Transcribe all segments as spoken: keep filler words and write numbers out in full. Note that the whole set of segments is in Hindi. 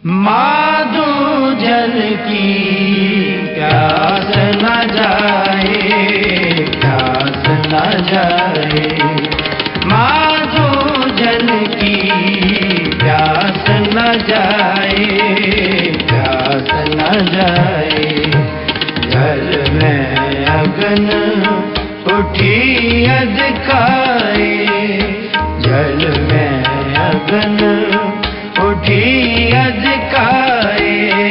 माधो जल की प्यास न जाए, प्यास न जाए। माधो जल की प्यास न जाए, प्यास न जाए। जल में अगन उठी अधकाए, जल में अगन उठी अधकाए।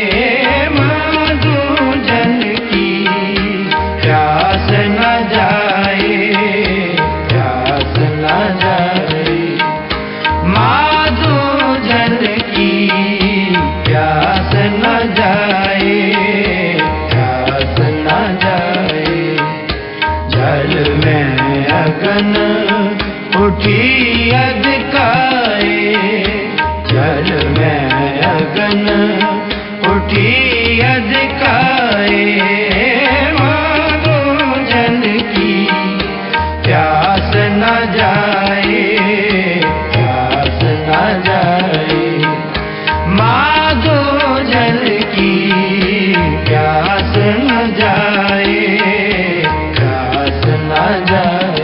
माधो जल की प्यास न जाए, प्यास न जाए। माधो जल की प्यास न जाए, प्यास न जाए। जल में अगन उठी अधकाए, जल में अगन उठी अधकाए। माधो जल की प्यास न जाए, प्यास न जाए। माधो जल की प्यास न जाए, प्यास न जाए।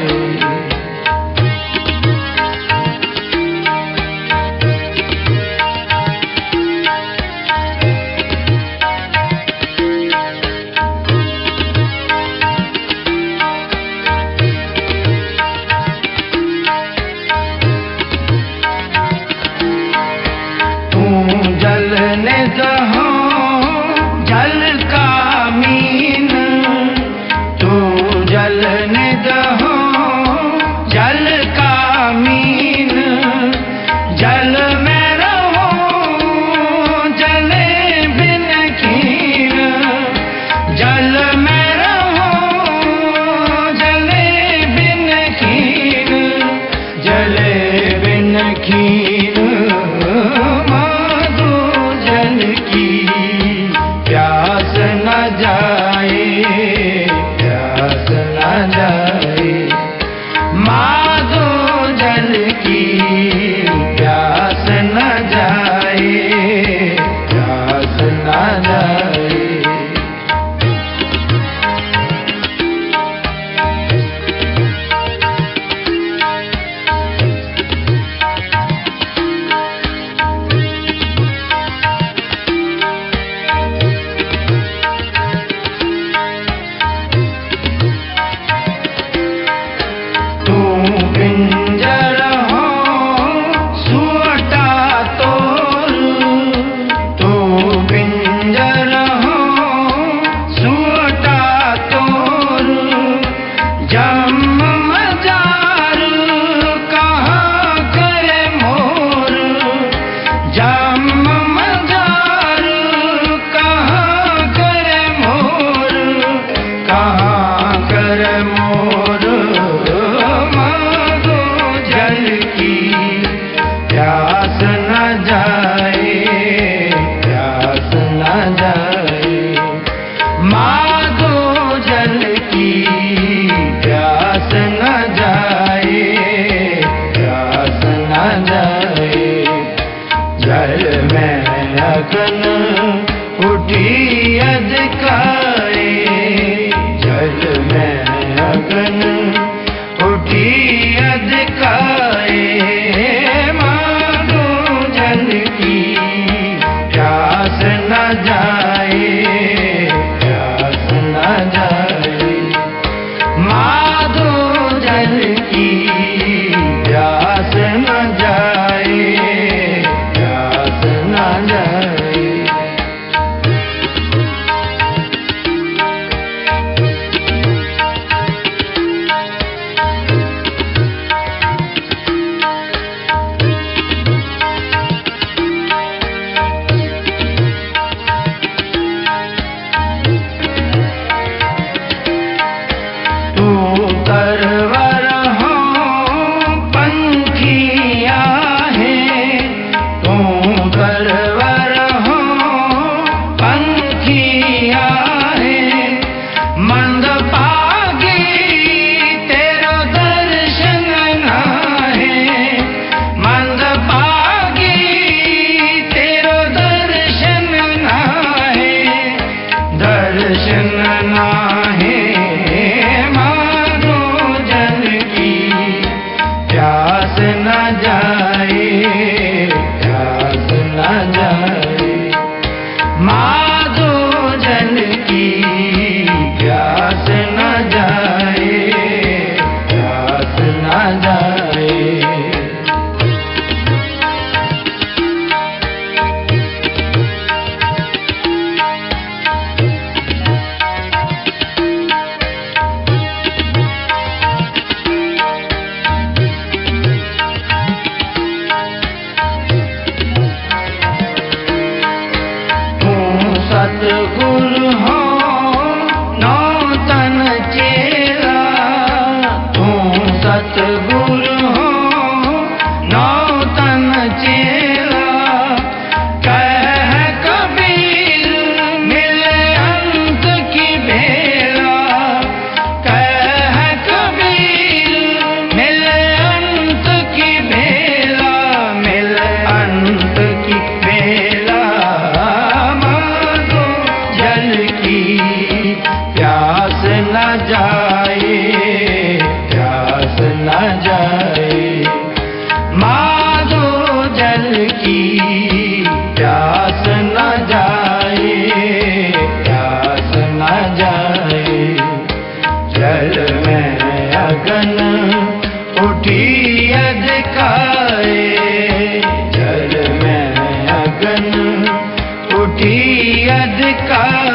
सतगुरु हो नौ तन चेला, तू सतगुरु हो नौ तन चेला। कह कबीर मिले अंत की बेला, कह कबीर मिले अंत की बेला, मिले अंत की बेला। मांगो जल की प्यास न जाए, प्यास न जाए। मांगो जल की प्यास न जाए, प्यास न जाए। जल में अगन उठी अधकाए, जल में अगन उठी अधकाए।